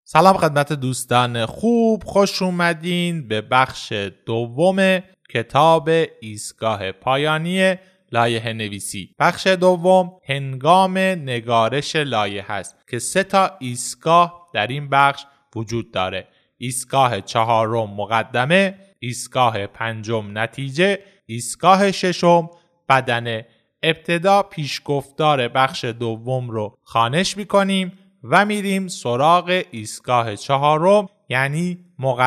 سلام خدمت دوستان خوب، خوش اومدین به بخش دوم کتاب ایستگاه پایانی لایحه نویسی. بخش دوم هنگام نگارش لایحه است که 3 ایستگاه در این بخش وجود داره. ایستگاه 4 مقدمه، ایستگاه 5 نتیجه، ایستگاه 6 بدنه. ابتدا پیشگفتار بخش دوم رو خوانش میکنیم و میریم سراغ ایستگاه 4 یعنی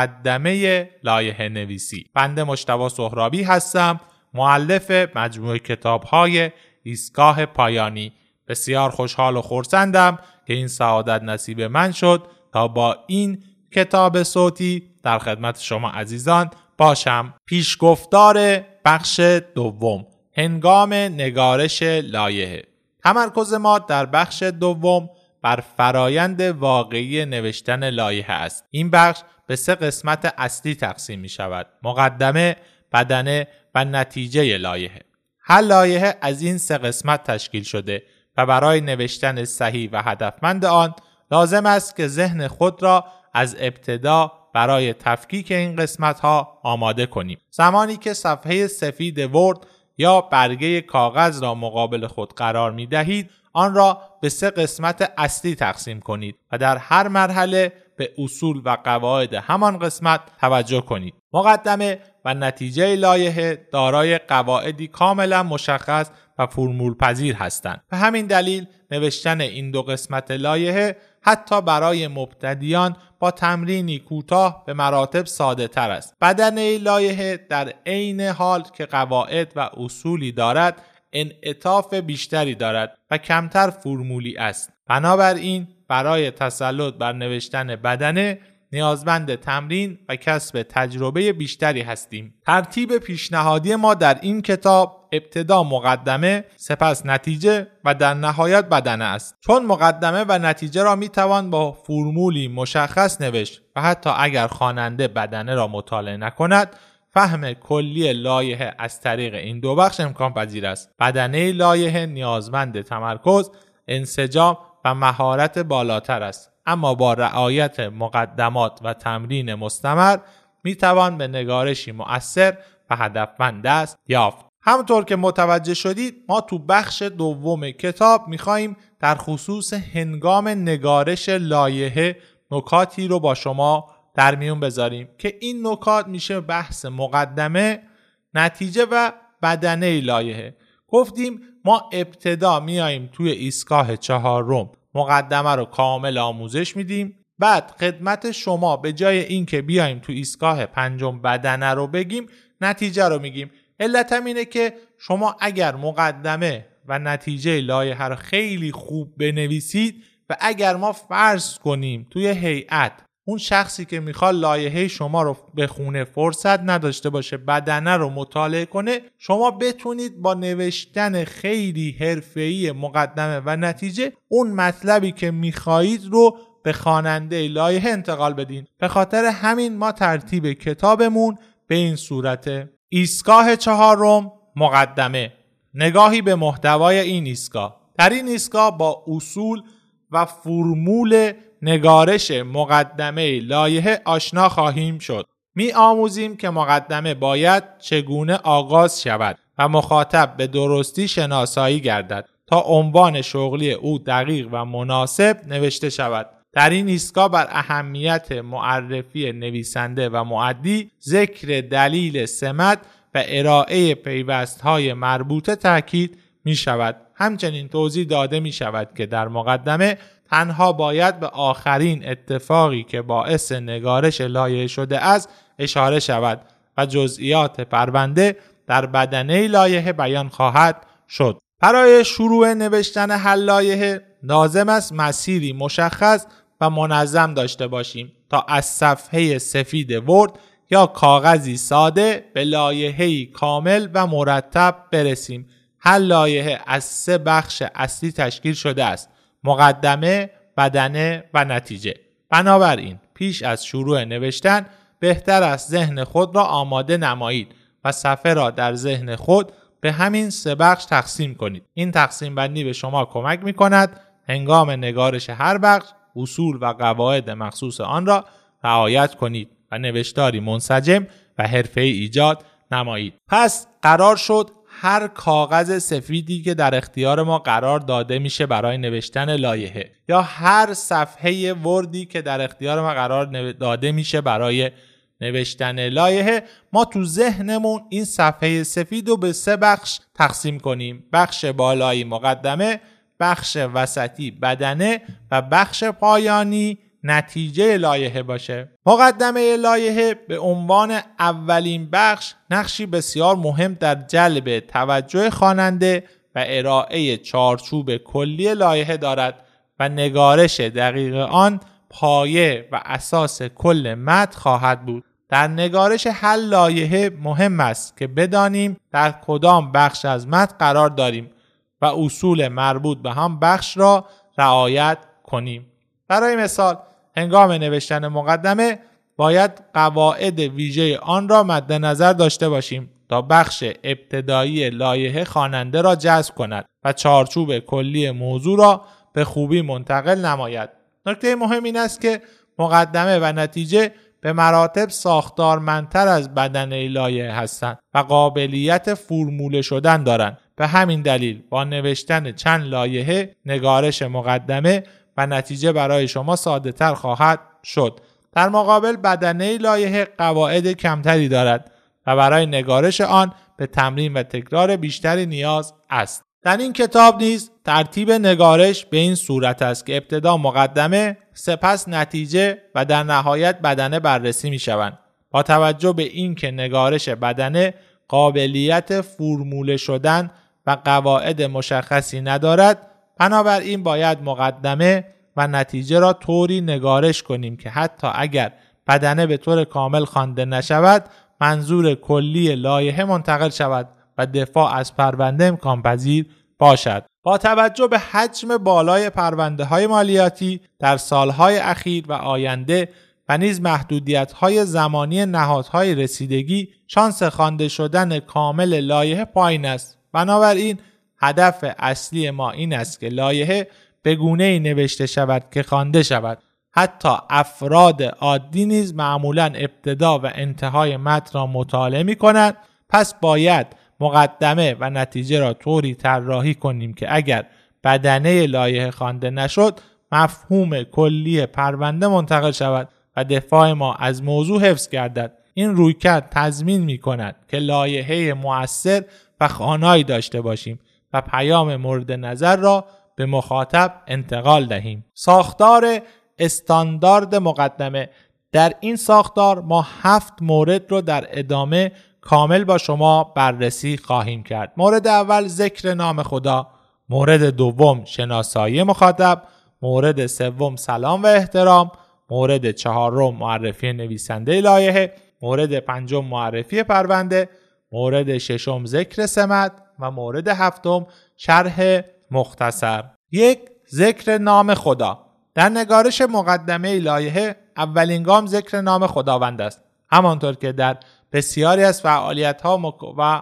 مقدمه لایحه نویسی. بنده مجتبی سهرابی هستم، مؤلف مجموعه کتاب‌های ایستگاه پایانی. بسیار خوشحال و خرسندم که این سعادت نصیب من شد تا با این کتاب صوتی در خدمت شما عزیزان باشم. پیشگفتار بخش دوم، هنگام نگارش لایحه. تمرکز ما در بخش دوم بر فرایند واقعی نوشتن لایحه است. این بخش به 3 قسمت اصلی تقسیم می شود: مقدمه، بدنه و نتیجه لایحه. هر لایحه از این 3 قسمت تشکیل شده و برای نوشتن صحیح و هدفمند آن لازم است که ذهن خود را از ابتدا برای تفکیک این قسمت ها آماده کنیم. زمانی که صفحه سفید ورد یا برگه کاغذ را مقابل خود قرار می دهید، آن را به 3 قسمت اصلی تقسیم کنید و در هر مرحله به اصول و قواعد همان قسمت توجه کنید. مقدمه و نتیجه لایحه دارای قواعدی کاملا مشخص و فرمول پذیر هستند. به همین دلیل نوشتن این 2 قسمت لایحه حتی برای مبتدیان با تمرینی کوتاه به مراتب ساده تر است. بدنه لایحه در عین حال که قواعد و اصولی دارد، انعطاف بیشتری دارد و کمتر فرمولی است. بنابراین برای تسلط بر نوشتن بدنه نیازمند تمرین و کسب تجربه بیشتری هستیم. ترتیب پیشنهادی ما در این کتاب ابتدا مقدمه، سپس نتیجه و در نهایت بدنه است. چون مقدمه و نتیجه را میتوان با فرمولی مشخص نوشت و حتی اگر خواننده بدنه را مطالعه نکند، فهم کلی لایحه از طریق این 2 بخش امکان پذیر است. بدنه لایحه نیازمند تمرکز، انسجام و مهارت بالاتر است، اما با رعایت مقدمات و تمرین مستمر میتوان به نگارشی مؤثر و هدفمند دست یافت. همونطور که متوجه شدید، ما تو بخش دوم کتاب میخواییم در خصوص هنگام نگارش لایحه نکاتی رو با شما در میون بذاریم که این نکات میشه بحث مقدمه، نتیجه و بدنه لایحه. گفتیم ما ابتدا میاییم توی ایستگاه 4 مقدمه رو کامل آموزش میدیم، بعد خدمت شما به جای این که بیایم تو ایستگاه 5 بدنه رو بگیم، نتیجه رو میگیم. علت هم اینه که شما اگر مقدمه و نتیجه لایحه رو خیلی خوب بنویسید و اگر ما فرض کنیم توی هیئت اون شخصی که میخواد لایحه شما رو بخونه فرصت نداشته باشه بدنه رو مطالعه کنه، شما بتونید با نوشتن خیلی حرفه‌ای مقدمه و نتیجه اون مطلبی که میخواهید رو به خواننده لایحه انتقال بدین. به خاطر همین ما ترتیب کتابمون به این صورته: ایستگاه 4 مقدمه، نگاهی به محتوای این ایستگاه. در این ایستگاه با اصول و فرمول نگارش مقدمه لایحه آشنا خواهیم شد. می آموزیم که مقدمه باید چگونه آغاز شود و مخاطب به درستی شناسایی گردد تا عنوان شغلی او دقیق و مناسب نوشته شود. در این ایستگاه بر اهمیت معرفی نویسنده و مؤدی، ذکر دلیل سمت و ارائه پیوست‌های مربوطه تاکید می شود. همچنین توضیح داده می شود که در مقدمه تنها باید به آخرین اتفاقی که باعث نگارش لایحه شده است اشاره شود و جزئیات پرونده در بدنه لایحه بیان خواهد شد. برای شروع نوشتن هر لایحه لازم است مسیری مشخص و منظم داشته باشیم تا از صفحه سفید ورد یا کاغذی ساده به لایحه‌ای کامل و مرتب برسیم. هر لایحه از 3 بخش اصلی تشکیل شده است: مقدمه، بدنه و نتیجه. بنابراین پیش از شروع نوشتن بهتر است ذهن خود را آماده نمایید و صفحه را در ذهن خود به همین 3 بخش تقسیم کنید. این تقسیم بندی به شما کمک می کند هنگام نگارش هر بخش اصول و قواعد مخصوص آن را رعایت کنید و نوشتاری منسجم و حرفه‌ای ایجاد نمایید. پس قرار شد هر کاغذ سفیدی که در اختیار ما قرار داده میشه برای نوشتن لایحه یا هر صفحه وردی که در اختیار ما قرار داده میشه برای نوشتن لایحه، ما تو ذهنمون این صفحه سفید رو به 3 بخش تقسیم کنیم. بخش بالایی مقدمه، بخش وسطی بدنه و بخش پایانی نتیجه لایحه باشه. مقدمه لایحه به عنوان اولین بخش نقشی بسیار مهم در جلب توجه خواننده و ارائه چارچوب کلی لایحه دارد و نگارش دقیق آن پایه و اساس کل متن خواهد بود. در نگارش هر لایحه مهم است که بدانیم در کدام بخش از متن قرار داریم و اصول مربوط به هم بخش را رعایت کنیم. برای مثال هنگام نوشتن مقدمه باید قواعد ویژه آن را مد نظر داشته باشیم تا بخش ابتدایی لایحه خواننده را جذب کند و چارچوب کلی موضوع را به خوبی منتقل نماید. نکته مهم این است که مقدمه و نتیجه به مراتب ساختارمندتر از بدنه لایحه هستند و قابلیت فرموله شدن دارند. به همین دلیل با نوشتن چند لایحه نگارش مقدمه و نتیجه برای شما ساده تر خواهد شد. در مقابل بدنه لایحه قواعد کمتری دارد و برای نگارش آن به تمرین و تکرار بیشتری نیاز است. در این کتاب نیز ترتیب نگارش به این صورت است که ابتدا مقدمه، سپس نتیجه و در نهایت بدنه بررسی می شوند. با توجه به این که نگارش بدنه قابلیت فرموله شدن و قواعد مشخصی ندارد، بنابراین باید مقدمه و نتیجه را طوری نگارش کنیم که حتی اگر بدنه به طور کامل خوانده نشود، منظور کلی لایحه منتقل شود و دفاع از پرونده امکان پذیر باشد. با توجه به حجم بالای پرونده‌های مالیاتی در سالهای اخیر و آینده و نیز محدودیت‌های زمانی نهادهای رسیدگی، شانس خوانده شدن کامل لایحه پایین است. بنابراین هدف اصلی ما این است که لایحه به گونه‌ای نوشته شود که خوانده شود. حتی افراد عادی نیز معمولاً ابتدا و انتهای متن را مطالعه می‌کنند. پس باید مقدمه و نتیجه را طوری طراحی کنیم که اگر بدنه لایحه خوانده نشد، مفهوم کلی پرونده منتقل شود و دفاع ما از موضوع حفظ گردد. این رویکرد تضمین می‌کند که لایحه مؤثر و خوانایی داشته باشیم و پیام مورد نظر را به مخاطب انتقال دهیم. ساختار استاندارد مقدمه. در این ساختار ما 7 مورد رو در ادامه کامل با شما بررسی خواهیم کرد. مورد اول ذکر نام خدا، مورد دوم شناسایی مخاطب، مورد سوم سلام و احترام، مورد چهارم معرفی نویسنده لایحه، مورد پنجم معرفی پرونده، مورد ششم ذکر سمت و مورد هفتم شرح مختصر. 1. ذکر نام خدا. در نگارش مقدمه لایحه اولین گام ذکر نام خداوند است، همانطور که در بسیاری از فعالیت‌ها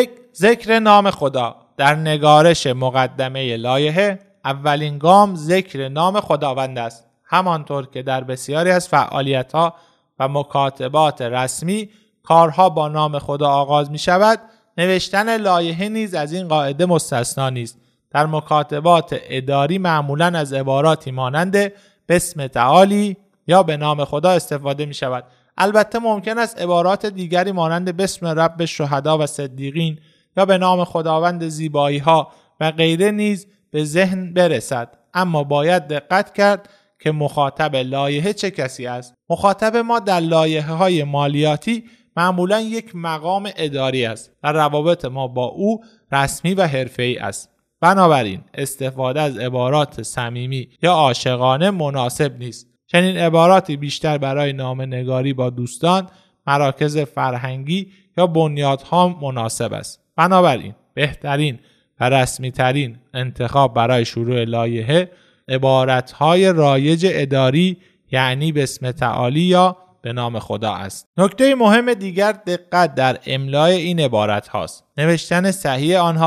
ذکر نام خدا. در نگارش مقدمه لایحه اولین گام ذکر نام خداوند است، همانطور که در بسیاری از فعالیت‌ها و مکاتبات رسمی کارها با نام خدا آغاز می شود. نوشتن لایحه نیز از این قاعده مستثنا نیست. در مکاتبات اداری معمولاً از عباراتی مانند بسم تعالی یا به نام خدا استفاده می شود. البته ممکن است عبارات دیگری مانند بسم رب الشهدا و صدیقین یا به نام خداوند زیبایی ها و غیره نیز به ذهن برسد، اما باید دقت کرد که مخاطب لایحه چه کسی است. مخاطب ما در لایحه های مالیاتی معمولا یک مقام اداری است و روابط ما با او رسمی و حرفه‌ای است. بنابراین استفاده از عبارات صمیمی یا عاشقانه مناسب نیست. چنین عباراتی بیشتر برای نامه‌نگاری با دوستان، مراکز فرهنگی یا بنیادها مناسب است. بنابراین بهترین و رسمی ترین انتخاب برای شروع لایحه عبارت‌های رایج اداری یعنی بسم تعالی یا به نام خدا است. نکته مهم دیگر دقت در املای این عبارت هاست. نوشتن صحیح آنها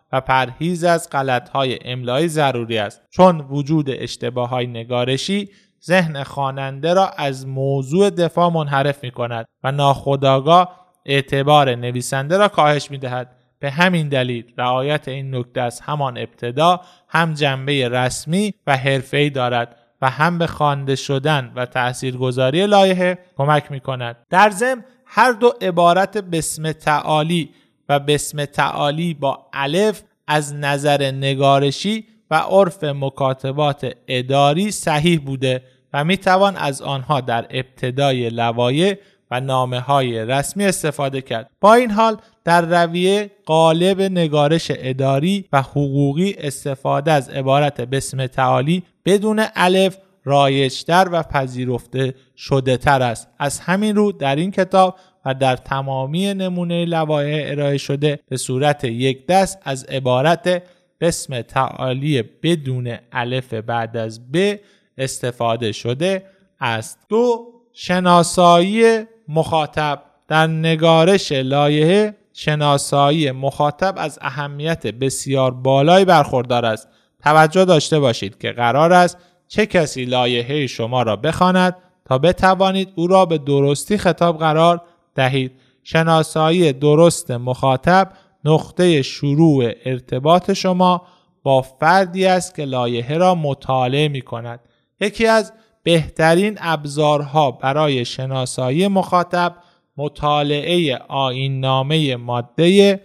و پرهیز از غلط‌های املایی ضروری است، چون وجود اشتباه‌های نگارشی ذهن خواننده را از موضوع دفاع منحرف می‌کند و ناخودآگاه اعتبار نویسنده را کاهش می‌دهد. به همین دلیل رعایت این نکته از همان ابتدا هم جنبه رسمی و حرفه‌ای دارد و هم به خوانده شدن و تاثیرگذاری لایحه کمک می‌کند. در ضمن هر دو عبارت بسم تعالی و بسم تعالی با الف از نظر نگارشی و عرف مکاتبات اداری صحیح بوده و میتوان از آنها در ابتدای لوایح و نامه‌های رسمی استفاده کرد. با این حال در رویه غالب نگارش اداری و حقوقی استفاده از عبارت بسم تعالی بدون الف رایج‌تر و پذیرفته شده تر است. از همین رو در این کتاب و در تمامی نمونه لوایح ارائه شده به صورت یک دست از عبارت بسم تعالی بدون الف بعد از ب استفاده شده است. 2. شناسایی مخاطب. در نگارش لایحه شناسایی مخاطب از اهمیت بسیار بالایی برخوردار است. توجه داشته باشید که قرار است چه کسی لایحه شما را بخواند تا بتوانید او را به درستی خطاب قرار دهید. شناسایی درست مخاطب نقطه شروع ارتباط شما با فردی است که لایحه را مطالعه می کند. یکی از بهترین ابزارها برای شناسایی مخاطب مطالعه آیین‌نامه ماده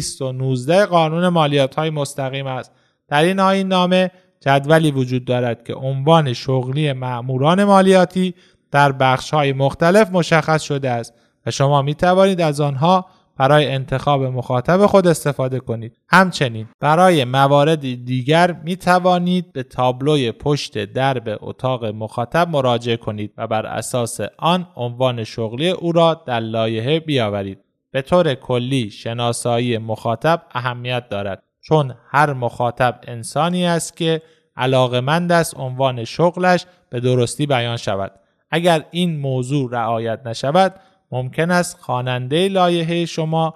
219 قانون مالیات‌های مستقیم است. در این آیین‌نامه جدولی وجود دارد که عنوان شغلی مأموران مالیاتی در بخش‌های مختلف مشخص شده است و شما می توانید از آنها برای انتخاب مخاطب خود استفاده کنید. همچنین برای موارد دیگر می توانید به تابلوی پشت درب اتاق مخاطب مراجعه کنید و بر اساس آن عنوان شغلی او را در لایحه بیاورید. به طور کلی شناسایی مخاطب اهمیت دارد، چون هر مخاطب انسانی است که علاقه‌مند است عنوان شغلش به درستی بیان شود. اگر این موضوع رعایت نشود ممکن است خواننده لایحه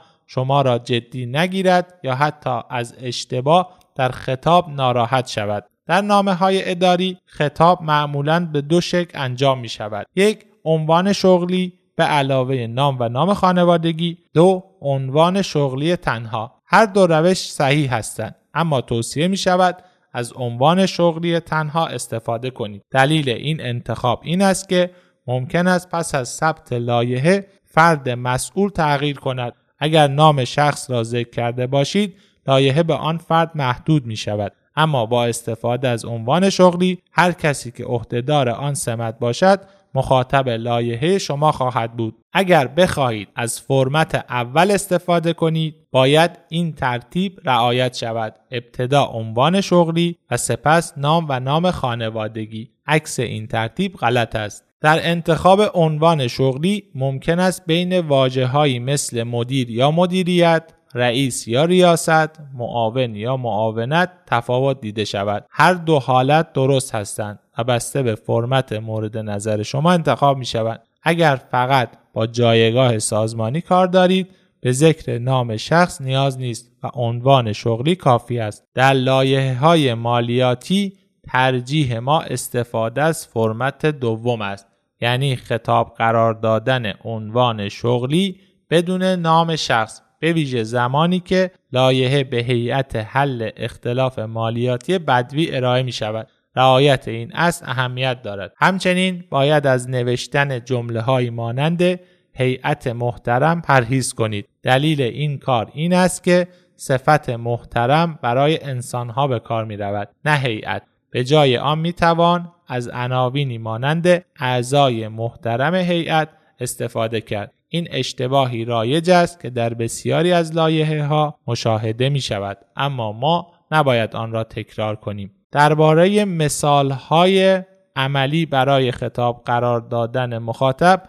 شما را جدی نگیرد یا حتی از اشتباه در خطاب ناراحت شود. در نامه‌های اداری خطاب معمولاً به 2 شکل انجام می شود. 1. عنوان شغلی به علاوه نام و نام خانوادگی. 2. عنوان شغلی تنها. هر دو روش صحیح هستند، اما توصیه می شود از عنوان شغلی تنها استفاده کنید. دلیل این انتخاب این است که ممکن است پس از ثبت لایحه فرد مسئول تغییر کند. اگر نام شخص را ذکر کرده باشید لایحه به آن فرد محدود می شود، اما با استفاده از عنوان شغلی هر کسی که عهدهدار آن سمت باشد مخاطب لایحه شما خواهد بود. اگر بخواهید از فرمت اول استفاده کنید باید این ترتیب رعایت شود: ابتدا عنوان شغلی و سپس نام و نام خانوادگی. عکس این ترتیب غلط است. در انتخاب عنوان شغلی ممکن است بین واژه‌هایی مثل مدیر یا مدیریت، رئیس یا ریاست، معاون یا معاونت تفاوت دیده شود. هر دو حالت درست هستند و بسته به فرمت مورد نظر شما انتخاب می شود. اگر فقط با جایگاه سازمانی کار دارید به ذکر نام شخص نیاز نیست و عنوان شغلی کافی است. در لایحه‌های مالیاتی ترجیح ما استفاده از فرمت دوم است، یعنی خطاب قرار دادن عنوان شغلی بدون نام شخص، به ویژه زمانی که لایحه به هیئت حل اختلاف مالیاتی بدوی ارائه می شود. رعایت این اصل اهمیت دارد. همچنین باید از نوشتن جمله‌هایی مانند هیئت محترم پرهیز کنید. دلیل این کار این است که صفت محترم برای انسان‌ها به کار می رود، نه هیئت. به جای آن می توان از عناوینی مانند اعضای محترم هیئت استفاده کرد. این اشتباهی رایج است که در بسیاری از لایحه‌ها مشاهده می شود، اما ما نباید آن را تکرار کنیم. درباره مثال‌های عملی برای خطاب قرار دادن مخاطب،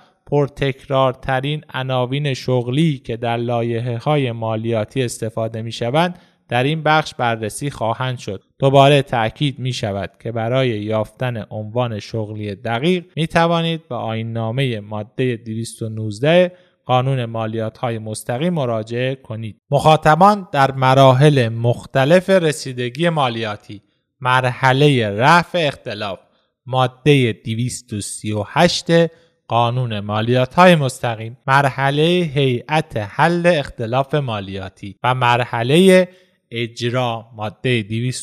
پرتکرارترین عناوین شغلی که در لایحه‌های مالیاتی استفاده می‌شوند در این بخش بررسی خواهند شد. دوباره تأکید می شود که برای یافتن عنوان شغلی دقیق می توانید به آیین‌نامه ماده 219 قانون مالیات‌های مستقیم مراجعه کنید. مخاطبان در مراحل مختلف رسیدگی مالیاتی: مرحله رفع اختلاف، ماده 238 قانون مالیات‌های مستقیم، مرحله هیئت حل اختلاف مالیاتی و مرحله اجرا، ماده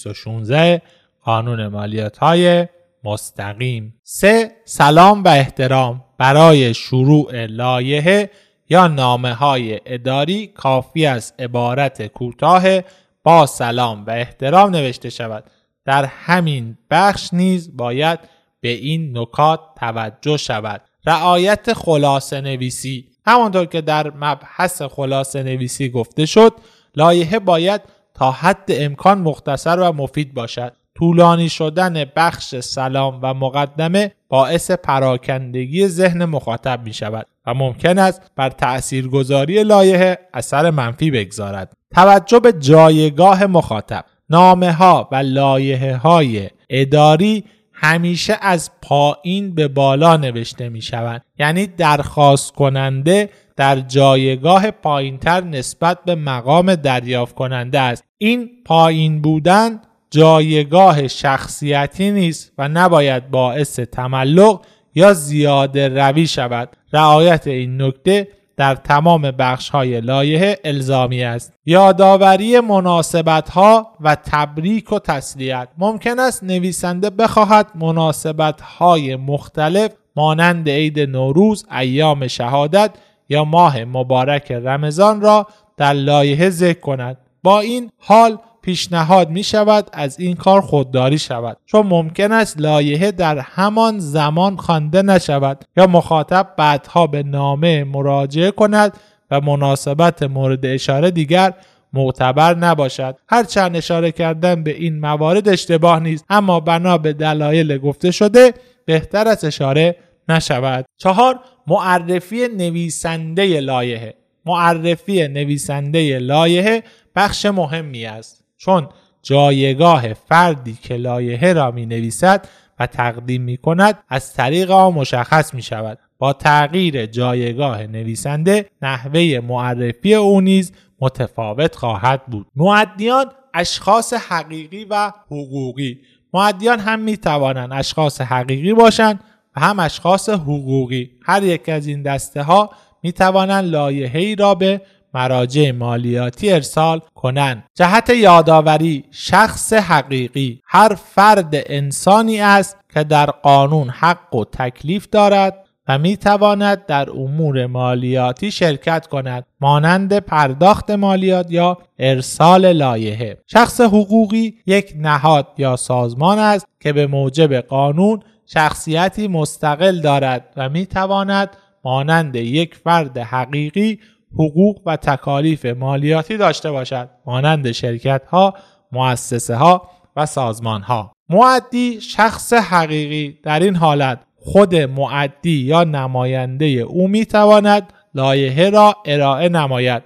216 قانون مالیات‌های مستقیم. 3. سلام و احترام. برای شروع لایحه یا نامه‌های اداری کافی است عبارت کوتاه با سلام و احترام نوشته شود. در همین بخش نیز باید به این نکات توجه شود: رعایت خلاصه نویسی. همانطور که در مبحث خلاصه نویسی گفته شد، لایحه باید تا حد امکان مختصر و مفید باشد. طولانی شدن بخش سلام و مقدمه باعث پراکندگی ذهن مخاطب می شود و ممکن است بر تأثیرگذاری لایحه اثر منفی بگذارد. توجه به جایگاه مخاطب. نامه‌ها و لایحه‌های اداری همیشه از پایین به بالا نوشته می شوند، یعنی درخواست کننده در جایگاه پایینتر نسبت به مقام دریافت کننده است. این پایین بودن جایگاه شخصیتی نیست و نباید باعث تملق یا زیاده روی شود. رعایت این نکته در تمام بخش‌های لایحه الزامی است. یادآوری مناسبت‌ها و تبریک و تسلیت. ممکن است نویسنده بخواهد مناسبت‌های مختلف مانند عید نوروز، ایام شهادت یا ماه مبارک رمضان را در لایحه ذکر کند. با این حال پیشنهاد می شود از این کار خودداری شود، چون ممکن است لایحه در همان زمان خوانده نشود یا مخاطب بعدها به نامه مراجعه کند و مناسبت مورد اشاره دیگر معتبر نباشد. هرچند اشاره کردن به این موارد اشتباه نیست، اما بنا به دلایل گفته شده بهتر است اشاره نشود. 4. معرفی نویسنده لایحه. معرفی نویسنده لایحه بخش مهمی است، چون جایگاه فردی که لایحه را می نویسد و تقدیم می کند از طریق آن مشخص می شود. با تغییر جایگاه نویسنده نحوه معرفی او نیز متفاوت خواهد بود. مؤدیان اشخاص حقیقی و حقوقی. مؤدیان هم می توانند اشخاص حقیقی باشند و هم اشخاص حقوقی. هر یک از این دسته ها می توانند لایحه‌ای را به مراجع مالیاتی ارسال کنند. جهت یادآوری: شخص حقیقی هر فرد انسانی است که در قانون حق و تکلیف دارد و می تواند در امور مالیاتی شرکت کند، مانند پرداخت مالیات یا ارسال لایحه. شخص حقوقی یک نهاد یا سازمان است که به موجب قانون شخصیتی مستقل دارد و می تواند مانند یک فرد حقیقی حقوق و تکالیف مالیاتی داشته باشد، مانند شرکت‌ها، مؤسسه‌ها و سازمان‌ها. مؤدی شخص حقیقی در این حالت خود مؤدی یا نماینده او می‌تواند لایحه را ارائه نماید.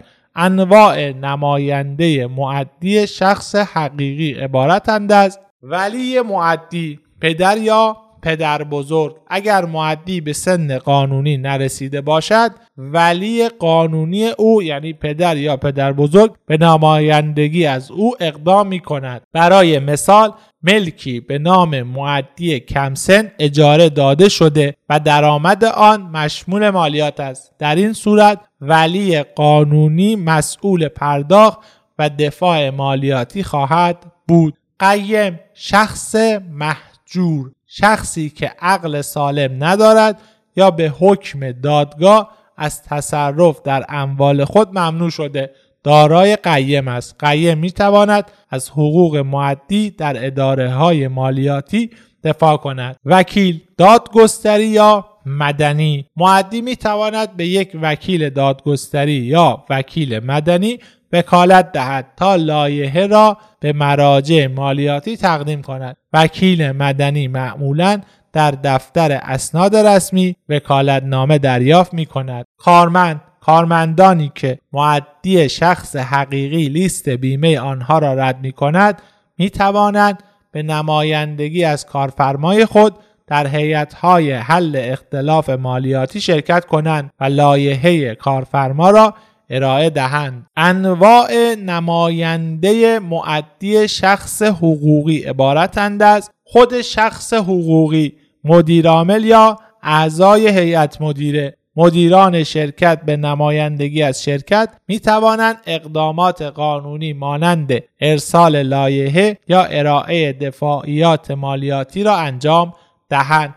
انواع نماینده مؤدی شخص حقیقی عبارتند از: ولی مؤدی، پدر یا پدر بزرگ. اگر مؤدی به سن قانونی نرسیده باشد، ولی قانونی او یعنی پدر یا پدر بزرگ به نمایندگی از او اقدام می کند. برای مثال، ملکی به نام مؤدی کم سن اجاره داده شده و درآمد آن مشمول مالیات است. در این صورت ولی قانونی مسئول پرداخت و دفاع مالیاتی خواهد بود. قیم شخص محجور، شخصی که عقل سالم ندارد یا به حکم دادگاه از تصرف در اموال خود ممنوع شده دارای قیم است. قیم میتواند از حقوق مؤدی در اداره‌های مالیاتی دفاع کند. وکیل دادگستری یا مدنی. مؤدی میتواند به یک وکیل دادگستری یا وکیل مدنی وکالت دهد تا لایحه را به مراجع مالیاتی تقدیم کند. وکیل مدنی معمولاً در دفتر اسناد رسمی وکالتنامه دریافت می کند. کارمندانی که مؤدی شخص حقیقی لیست بیمه آنها را رد می کند می توانند به نمایندگی از کارفرمای خود در هیئت‌های حل اختلاف مالیاتی شرکت کنند و لایحه کارفرما را ارائه دهند. انواع نماینده مؤدی شخص حقوقی عبارتند از خود شخص حقوقی، مدیرعامل یا اعضای هیئت مدیره. مدیران شرکت به نمایندگی از شرکت می توانند اقدامات قانونی مانند ارسال لایحه یا ارائه دفاعیات مالیاتی را انجام دهند.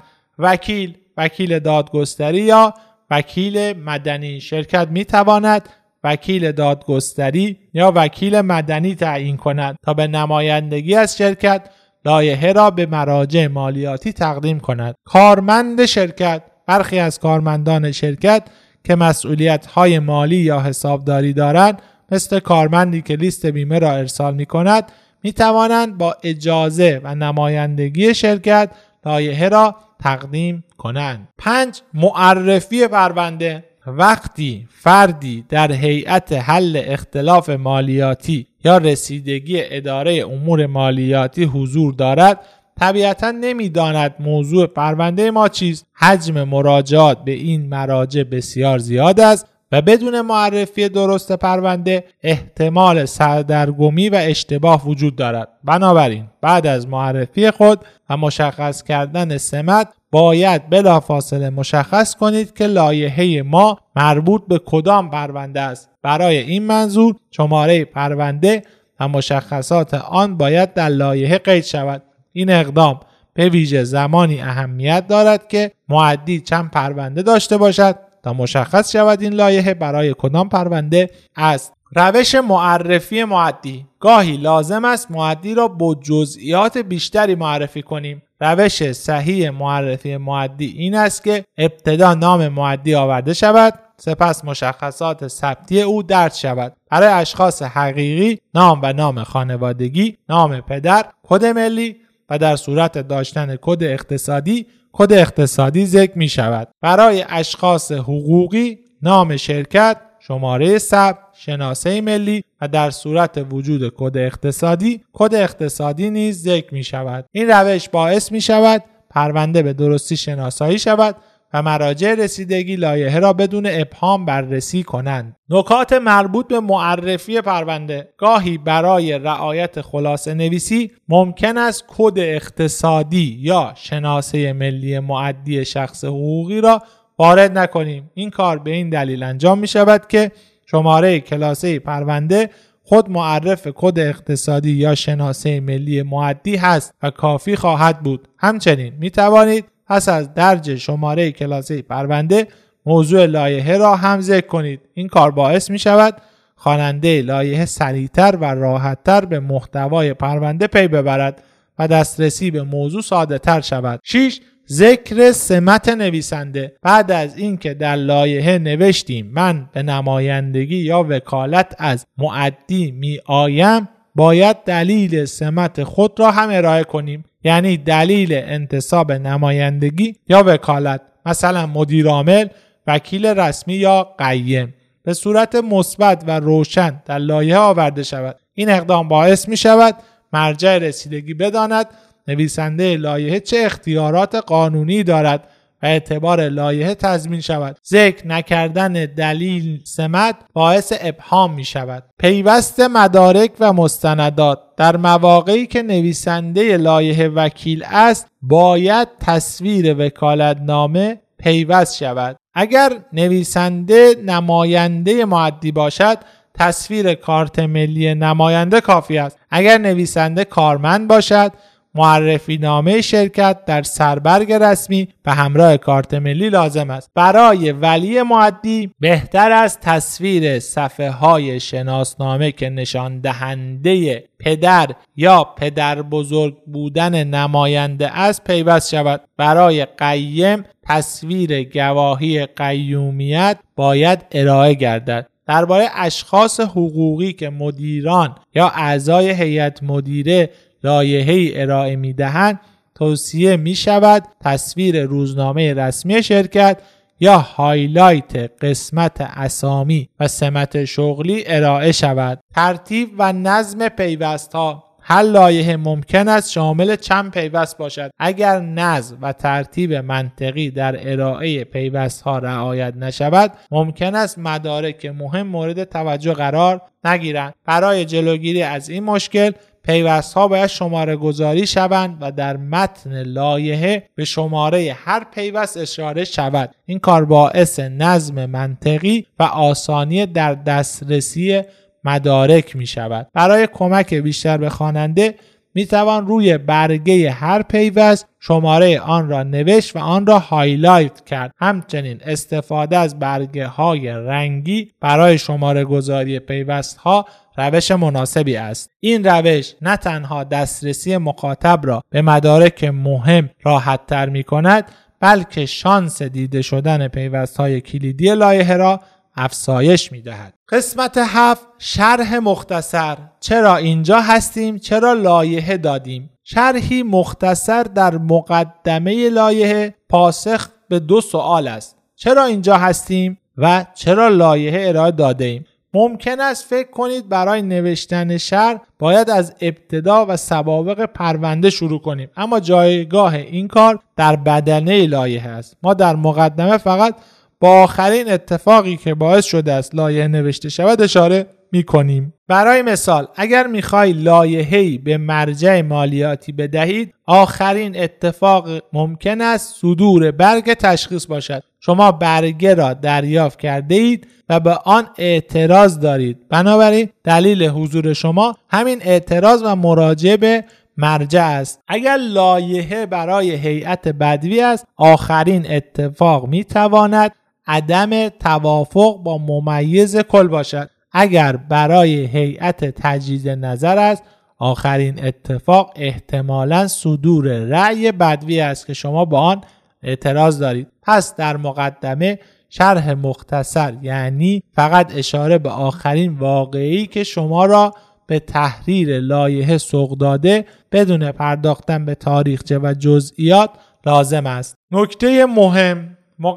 وکیل دادگستری یا وکیل مدنی. شرکت می تواند وکیل دادگستری یا وکیل مدنی تعیین کند تا به نمایندگی از شرکت لایحه را به مراجع مالیاتی تقدیم کند. کارمند شرکت. برخی از کارمندان شرکت که مسئولیت‌های مالی یا حسابداری دارند، مثل کارمندی که لیست بیمه را ارسال می‌کند، می‌توانند با اجازه و نمایندگی شرکت لایحه را تقدیم کنند. 5. معرفی پرونده. وقتی فردی در هیئت حل اختلاف مالیاتی یا رسیدگی اداره امور مالیاتی حضور دارد، طبیعتاً نمی‌داند موضوع پرونده ما چیست. حجم مراجعات به این مراجع بسیار زیاد است و بدون معرفی درست پرونده احتمال سردرگمی و اشتباه وجود دارد. بنابراین بعد از معرفی خود و مشخص کردن سمت باید بلافاصله مشخص کنید که لایحه ما مربوط به کدام پرونده است. برای این منظور شماره پرونده و مشخصات آن باید در لایحه قید شود. این اقدام به ویژه زمانی اهمیت دارد که مؤدی چند پرونده داشته باشد تا مشخص شود این لایحه برای کدام پرونده است. روش معرفی مؤدی. گاهی لازم است مؤدی را با جزئیات بیشتری معرفی کنیم. روش صحیح معرفی مؤدی این است که ابتدا نام مؤدی آورده شود، سپس مشخصات ثبتی او درج شود. برای اشخاص حقیقی نام و نام خانوادگی، نام پدر، کد ملی و در صورت داشتن کد اقتصادی ذکر می شود. برای اشخاص حقوقی نام شرکت، شماره ثبت، شناسه ملی و در صورت وجود کد اقتصادی نیز ذکر می شود. این روش باعث می شود پرونده به درستی شناسایی شود و مراجع رسیدگی لایحه را بدون ابهام بررسی کنند. نکات مربوط به معرفی پرونده. گاهی برای رعایت خلاصه نویسی ممکن است کد اقتصادی یا شناسه ملی مؤدی شخص حقوقی را وارد نکنیم. این کار به این دلیل انجام می شود که شماره کلاسه پرونده خود معرف کد اقتصادی یا شناسه ملی مؤدی هست و کافی خواهد بود. همچنین می توانید پس از درج شماره کلاسه پرونده موضوع لایحه را هم ذکر کنید. این کار باعث می شود خواننده لایحه سریعتر و راحتتر به محتوای پرونده پی ببرد و دسترسی به موضوع ساده تر شود. 6. ذکر سمت نویسنده. بعد از اینکه در لایحه نوشتیم من به نمایندگی یا وکالت از مؤدی می آیم، باید دلیل سمت خود را هم ارائه کنیم، یعنی دلیل انتصاب نمایندگی یا وکالت، مثلا مدیرعامل، وکیل رسمی یا قیم، به صورت مثبت و روشن در لایحه آورده شود. این اقدام باعث می شود مرجع رسیدگی بداند نویسنده لایحه چه اختیارات قانونی دارد و اعتبار لایحه تضمین شود. ذکر نکردن دلیل سمت باعث ابهام می شود. پیوست مدارک و مستندات. در مواقعی که نویسنده لایحه وکیل است باید تصویر وکالتنامه پیوست شود. اگر نویسنده نماینده مؤدی باشد تصویر کارت ملی نماینده کافی است. اگر نویسنده کارمند باشد معرفی نامه شرکت در سربرگ رسمی به همراه کارت ملی لازم است. برای ولی مؤدی بهتر است تصویر صفحه های شناسنامه که نشان دهنده پدر یا پدر بزرگ بودن نماینده است پیوست شود. برای قیم تصویر گواهی قیومیت باید ارائه گردد. درباره اشخاص حقوقی که مدیران یا اعضای هیئت مدیره لایحه‌ای ارائه می‌دهند توصیه می‌شود تصویر روزنامه رسمی شرکت یا هایلایت قسمت اسامی و سمت شغلی ارائه شود. ترتیب و نظم پیوست‌ها. هر لایحه ممکن است شامل چند پیوست باشد. اگر نظم و ترتیب منطقی در ارائه پیوست‌ها رعایت نشود، ممکن است مدارک مهم مورد توجه قرار نگیرند. برای جلوگیری از این مشکل، پیوست‌ها باید شماره گذاری شوند و در متن لایحه به شماره هر پیوست اشاره شود. این کار باعث نظم منطقی و آسانی در دسترسی مدارک می شود. برای کمک بیشتر به خواننده می توان روی برگه هر پیوست شماره آن را نوشت و آن را هایلایت کرد. همچنین استفاده از برگه های رنگی برای شماره گذاری پیوست ها روش مناسبی است. این روش نه تنها دسترسی مخاطب را به مدارک مهم راحت تر می کند، بلکه شانس دیده شدن پیوست های کلیدی لایحه را افزایش می دهد. قسمت 7، شرح مختصر. چرا اینجا هستیم؟ چرا لایحه دادیم؟ شرحی مختصر در مقدمه لایحه پاسخ به 2 سوال است: چرا اینجا هستیم و چرا لایحه ارائه داده ایم؟ ممکن است فکر کنید برای نوشتن شرح باید از ابتدا و سوابق پرونده شروع کنیم، اما جایگاه این کار در بدنه لایحه است. ما در مقدمه فقط با آخرین اتفاقی که باعث شده است لایحه نوشته شود اشاره می‌کنیم. برای مثال، اگر می‌خواهید لایحه‌ای به مرجع مالیاتی بدهید، آخرین اتفاق ممکن است صدور برگ تشخیص باشد. شما برگه را دریافت کرده اید و به آن اعتراض دارید. بنابراین دلیل حضور شما همین اعتراض و مراجعه به مرجع است. اگر لایحه برای هیئت بدوی است، آخرین اتفاق می‌تواند عدم توافق با ممیز کل باشد. اگر برای هیئت تجدید نظر است، آخرین اتفاق احتمالاً صدور رأی بدوی است که شما با آن اعتراض دارید. پس در مقدمه شرح مختصر یعنی فقط اشاره به آخرین واقعه‌ای که شما را به تحریر لایحه سوق داده بدون پرداختن به تاریخچه و جزئیات لازم است. نکته مهم: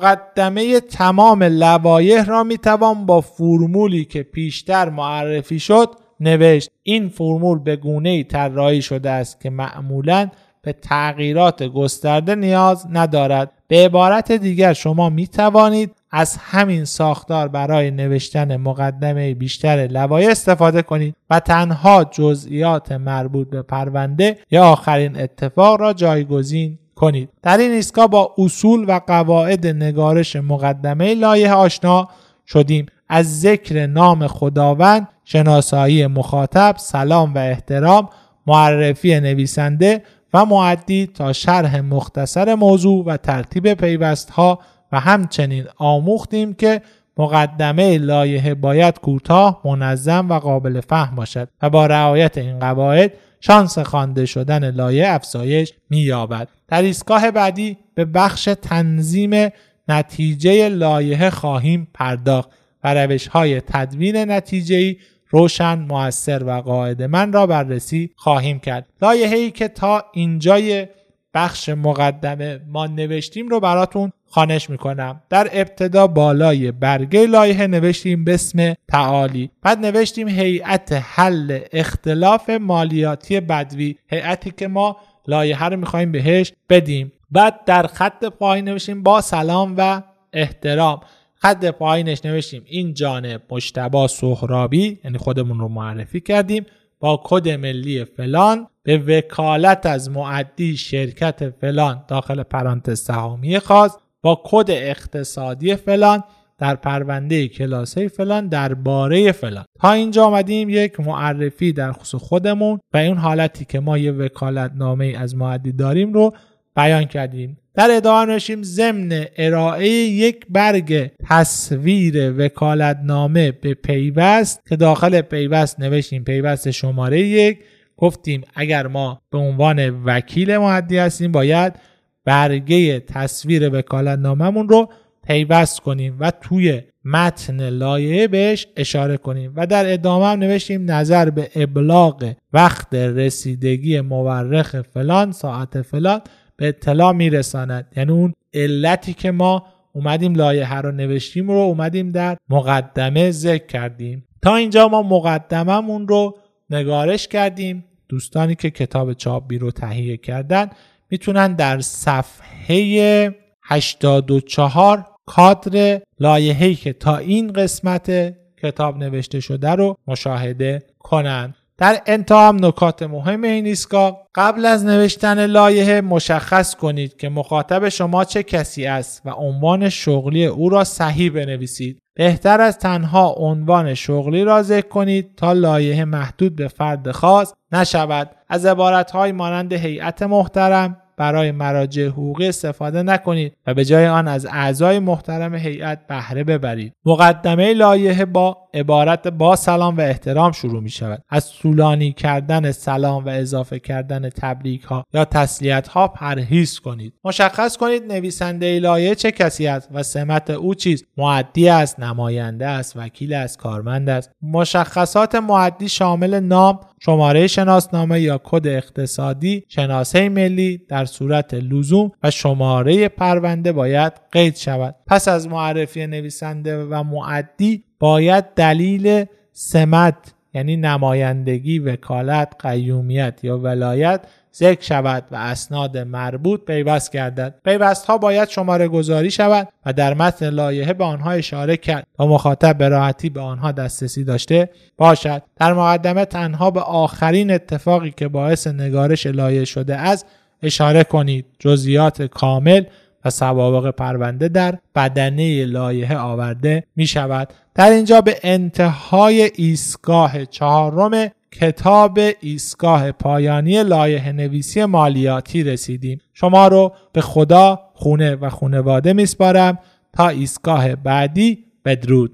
مقدمه تمام لوایح را میتوان با فرمولی که پیشتر معرفی شد نوشت. این فرمول به گونه‌ای طراحی شده است که معمولاً به تغییرات گسترده نیاز ندارد. به عبارت دیگر شما میتوانید از همین ساختار برای نوشتن مقدمه بیشتر لوایح استفاده کنید و تنها جزئیات مربوط به پرونده یا آخرین اتفاق را جایگزین کنید. در این ایستگاه با اصول و قواعد نگارش مقدمه لایحه آشنا شدیم. از ذکر نام خداوند، شناسایی مخاطب، سلام و احترام، معرفی نویسنده و مؤدی تا شرح مختصر موضوع و ترتیب پیوست‌ها و همچنین آموختیم که مقدمه لایحه باید کوتاه، منظم و قابل فهم باشد و با رعایت این قواعد شانس خوانده شدن لایحه افزایش می‌یابد. در ایستگاه بعدی به بخش تنظیم نتیجه لایحه خواهیم پرداخت و روش‌های تدوین نتیجه‌ای روشن، مؤثر و قاعده‌مند را بررسی خواهیم کرد. لایحه‌ای که تا اینجای بخش مقدمه ما نوشتیم رو براتون خوانش میکنم. در ابتدا بالای برگه لایحه نوشتیم بسم تعالی، بعد نوشتیم هیئت حل اختلاف مالیاتی بدوی، هیئتی که ما لایحه رو میخوایم بهش بدیم. بعد در خط پایین نوشتیم با سلام و احترام، خط پایینش نوشتیم این جانب مجتبی سهرابی، یعنی خودمون رو معرفی کردیم، با کد ملی فلان به وکالت از مؤدی شرکت فلان داخل پرانتز سهامی خاص با کد اقتصادی فلان در پرونده کلاسه فلان درباره فلان. تا اینجا آمدیم یک معرفی در خصوص خودمون و اون حالتی که ما یه وکالت نامه از مؤدی داریم رو بیان کردیم. در ادامه نوشتیم ضمن ارائه یک برگ تصویر وکالت نامه به پیوست که داخل پیوست نوشتیم پیوست شماره 1. گفتیم اگر ما به عنوان وکیل مؤدی هستیم باید برگه تصویر وکالت ناممون رو پیوست کنیم و توی متن لایحه بهش اشاره کنیم و در ادامه هم نوشتیم نظر به ابلاغ وقت رسیدگی مورخ فلان ساعت فلان به اطلاع میرساند. یعنی اون علتی که ما اومدیم لایحه رو نوشتیم رو اومدیم در مقدمه ذکر کردیم. تا اینجا ما مقدممون رو نگارش کردیم. دوستانی که کتاب چاپی رو تهیه کردن میتونن در صفحه 84 کادر لایحه‌ای که تا این قسمت کتاب نوشته شده رو مشاهده کنن. در انتها هم نکات مهم این ایستگاه: قبل از نوشتن لایحه مشخص کنید که مخاطب شما چه کسی است و عنوان شغلی او را صحیح بنویسید. بهتر از تنها عنوان شغلی را ذکر کنید تا لایحه محدود به فرد خاص نشود. از عبارت‌های مانند هیئت محترم برای مراجع حقوقی استفاده نکنید و به جای آن از اعضای محترم هیئت بهره ببرید. مقدمه لایحه با عبارت با سلام و احترام شروع می شود. از طولانی کردن سلام و اضافه کردن تبریک ها یا تسلیت ها پرهیز کنید. مشخص کنید نویسنده لایحه چه کسی است و سمت او چیست. مؤدی است، نماینده است، وکیل است، کارمند است. مشخصات مؤدی شامل نام، شماره شناسنامه یا کد اقتصادی، شناسه ملی در صورت لزوم و شماره پرونده باید قید شود. پس از معرفی نویسنده و مؤدی باید دلیل سمت یعنی نمایندگی، وکالت، قیومیت یا ولایت ذکر شود و اسناد مربوط پیوست گردد. پیوست‌ها باید شماره گذاری شود و در متن لایحه به آنها اشاره کرد تا مخاطب به راحتی به آنها دسترسی داشته باشد. در مقدمه تنها به آخرین اتفاقی که باعث نگارش لایحه شده است اشاره کنید. جزئیات کامل و سوابق پرونده در بدنه لایحه آورده می شود. در اینجا به انتهای ایستگاه 4 کتاب ایستگاه پایانی لایحه نویسی مالیاتی رسیدیم. شما رو به خدا، خونه و خانواده میسپارم تا ایستگاه بعدی. بدرود.